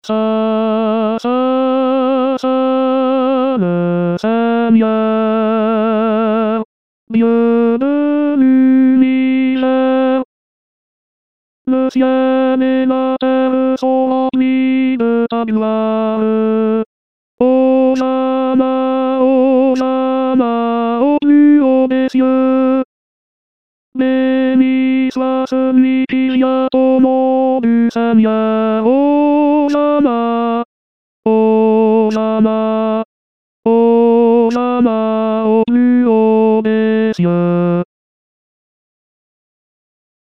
Ça, le Seigneur, Dieu de l'univers. Le ciel et la terre sont remplis de ta gloire. Hosanna, Hosanna, au plus haut des cieux. Béni soit celui qui vient au nom du Seigneur. Hosanna, Hosanna, Hosanna, au plus haut des cieux.